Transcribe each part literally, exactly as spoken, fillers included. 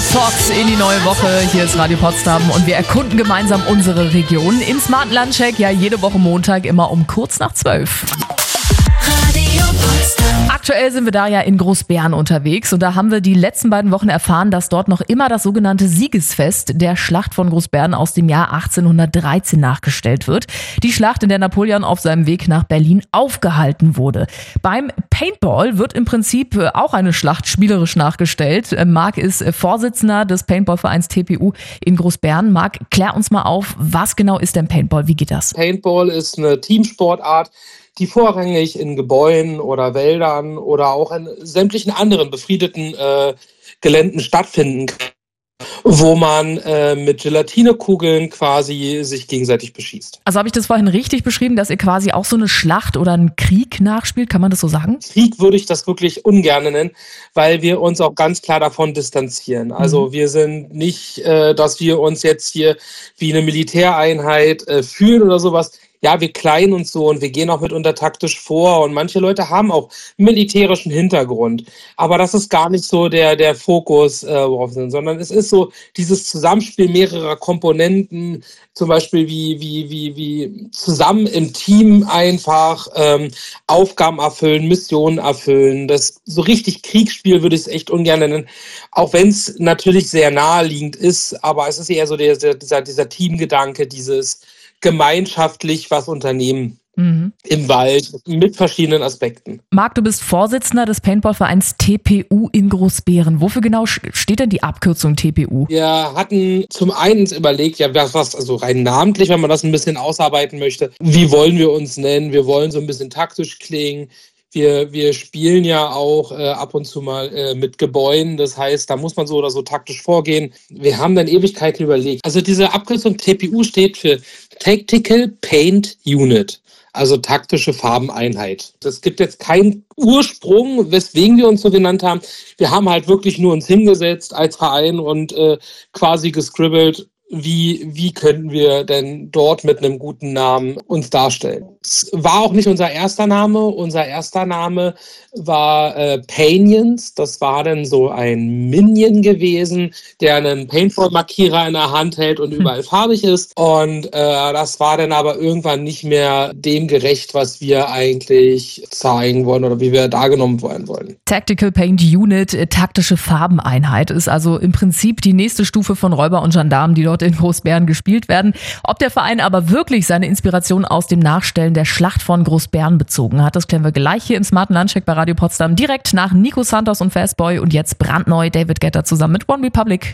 Socks in die neue Woche. Hier ist Radio Potsdam und wir erkunden gemeinsam unsere Region im smarten Landcheck. Ja, jede Woche Montag immer um kurz nach zwölf. Radio Potsdam. Aktuell sind wir da ja in Großbären unterwegs und da haben wir die letzten beiden Wochen erfahren, dass dort noch immer das sogenannte Siegesfest der Schlacht von Großbären aus dem Jahr achtzehnhundertdreizehn nachgestellt wird. Die Schlacht, in der Napoleon auf seinem Weg nach Berlin aufgehalten wurde. Beim Paintball wird im Prinzip auch eine Schlacht spielerisch nachgestellt. Marc ist Vorsitzender des Paintball-Vereins T P U in Großbären. Marc, klär uns mal auf, was genau ist denn Paintball? Wie geht das? Paintball ist eine Teamsportart, die vorrangig in Gebäuden oder Wäldern oder auch in sämtlichen anderen befriedeten äh, Geländen stattfinden kann, wo man äh, mit Gelatinekugeln quasi sich gegenseitig beschießt. Also habe ich das vorhin richtig beschrieben, dass ihr quasi auch so eine Schlacht oder einen Krieg nachspielt? Kann man das so sagen? Krieg würde ich das wirklich ungern nennen, weil wir uns auch ganz klar davon distanzieren. Also mhm. wir sind nicht, äh, dass wir uns jetzt hier wie eine Militäreinheit äh, fühlen oder sowas. Ja, wir kleiden uns so und wir gehen auch mitunter taktisch vor und manche Leute haben auch militärischen Hintergrund. Aber das ist gar nicht so der, der Fokus, äh, worauf wir sind, sondern es ist so dieses Zusammenspiel mehrerer Komponenten, zum Beispiel wie, wie, wie, wie zusammen im Team einfach ähm, Aufgaben erfüllen, Missionen erfüllen. Das so richtig Kriegsspiel würde ich es echt ungern nennen, auch wenn es natürlich sehr naheliegend ist, aber es ist eher so der, der, dieser, dieser Teamgedanke, dieses gemeinschaftlich was unternehmen mhm. im Wald mit verschiedenen Aspekten. Marc, du bist Vorsitzender des Paintball-Vereins T P U in Großbären. Wofür genau steht denn die Abkürzung T P U? Wir hatten zum einen überlegt, ja, was, also rein namentlich, wenn man das ein bisschen ausarbeiten möchte, wie wollen wir uns nennen? Wir wollen so ein bisschen taktisch klingen. Wir, wir spielen ja auch äh, ab und zu mal äh, mit Gebäuden, das heißt, da muss man so oder so taktisch vorgehen. Wir haben dann Ewigkeiten überlegt. Also diese Abkürzung T P U steht für Tactical Paint Unit, also taktische Farbeneinheit. Das gibt jetzt keinen Ursprung, weswegen wir uns so genannt haben. Wir haben halt wirklich nur uns hingesetzt als Verein und äh, quasi gescribbelt, Wie, wie könnten wir denn dort mit einem guten Namen uns darstellen? Es war auch nicht unser erster Name. Unser erster Name war äh, Painions. Das war dann so ein Minion gewesen, der einen Paintball-Markierer in der Hand hält und überall hm. farbig ist. Und äh, das war dann aber irgendwann nicht mehr dem gerecht, was wir eigentlich zeigen wollen oder wie wir dargenommen werden wollen. Tactical Paint Unit, äh, taktische Farbeneinheit, ist also im Prinzip die nächste Stufe von Räuber und Gendarmen, die dort in Großbären gespielt werden. Ob der Verein aber wirklich seine Inspiration aus dem Nachstellen der Schlacht von Großbären bezogen hat, das klären wir gleich hier im smarten Landcheck bei Radio Potsdam direkt nach Nico Santos und Fastboy und jetzt brandneu David Guetta zusammen mit One Republic.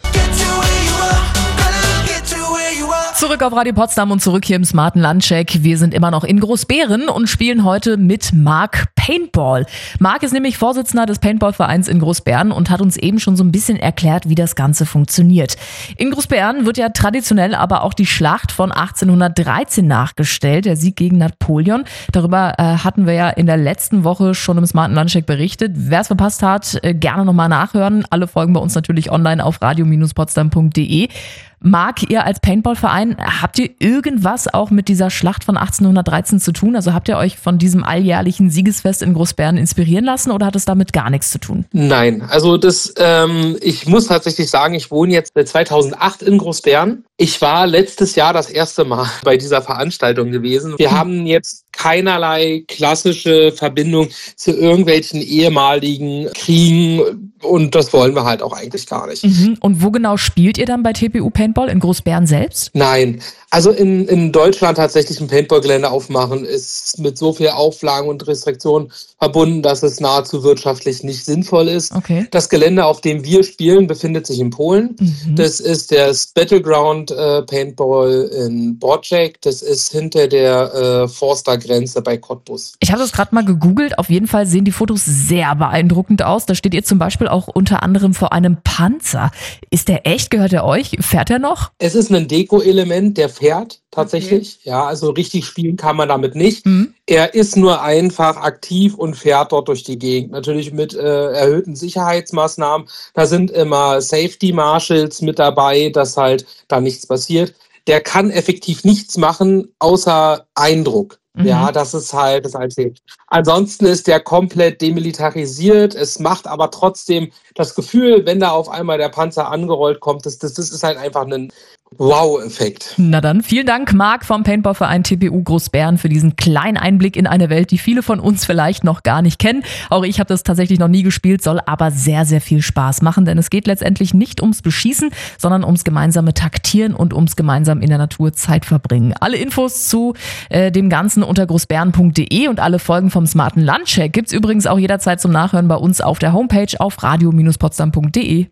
Zurück auf Radio Potsdam und zurück hier im smarten Landcheck. Wir sind immer noch in Großbären und spielen heute mit Marc Paintball. Marc ist nämlich Vorsitzender des Paintball-Vereins in Großbären und hat uns eben schon so ein bisschen erklärt, wie das Ganze funktioniert. In Großbären wird ja traditionell aber auch die Schlacht von achtzehnhundertdreizehn nachgestellt, der Sieg gegen Napoleon. Darüber äh, hatten wir ja in der letzten Woche schon im smarten Landcheck berichtet. Wer es verpasst hat, äh, gerne nochmal nachhören. Alle Folgen bei uns natürlich online auf radio Bindestrich potsdam punkt de. Marc, ihr als Paintball-Verein, habt ihr irgendwas auch mit dieser Schlacht von achtzehnhundertdreizehn zu tun? Also habt ihr euch von diesem alljährlichen Siegesfest in Großbären inspirieren lassen oder hat es damit gar nichts zu tun? Nein, also das, ähm, ich muss tatsächlich sagen, ich wohne jetzt seit zweitausendacht in Großbären. Ich war letztes Jahr das erste Mal bei dieser Veranstaltung gewesen. Wir haben jetzt keinerlei klassische Verbindung zu irgendwelchen ehemaligen Kriegen und das wollen wir halt auch eigentlich gar nicht. Mhm. Und wo genau spielt ihr dann bei T P U Paintball? In Großbären selbst? Nein, also in, in Deutschland tatsächlich ein Paintball-Gelände aufmachen ist mit so viel Auflagen und Restriktionen verbunden, dass es nahezu wirtschaftlich nicht sinnvoll ist. Okay. Das Gelände, auf dem wir spielen, befindet sich in Polen. Mhm. Das ist der Battleground äh, Paintball in Boczek. Das ist hinter der äh, Forster-Grenze bei Cottbus. Ich habe das gerade mal gegoogelt. Auf jeden Fall sehen die Fotos sehr beeindruckend aus. Da steht ihr zum Beispiel auch unter anderem vor einem Panzer. Ist der echt? Gehört er euch? Fährt er noch? Es ist ein Deko-Element, der fährt tatsächlich. Okay. Ja, also richtig spielen kann man damit nicht. Mhm. Er ist nur einfach aktiv und fährt dort durch die Gegend. Natürlich mit äh, erhöhten Sicherheitsmaßnahmen. Da sind immer Safety Marshals mit dabei, dass halt da nichts passiert. Der kann effektiv nichts machen, außer Eindruck. Mhm. Ja, das ist halt das Einzige. Ansonsten ist der komplett demilitarisiert. Es macht aber trotzdem das Gefühl, wenn da auf einmal der Panzer angerollt kommt, das, das, das ist halt einfach ein Wow-Effekt. Na dann, vielen Dank, Marc vom Paintball-Verein T P U Großbären, für diesen kleinen Einblick in eine Welt, die viele von uns vielleicht noch gar nicht kennen. Auch ich habe das tatsächlich noch nie gespielt, soll aber sehr, sehr viel Spaß machen, denn es geht letztendlich nicht ums Beschießen, sondern ums gemeinsame Taktieren und ums gemeinsam in der Natur Zeit verbringen. Alle Infos zu äh, dem Ganzen unter großbären punkt de und alle Folgen vom smarten Landcheck gibt's übrigens auch jederzeit zum Nachhören bei uns auf der Homepage auf radio Bindestrich potsdam punkt de.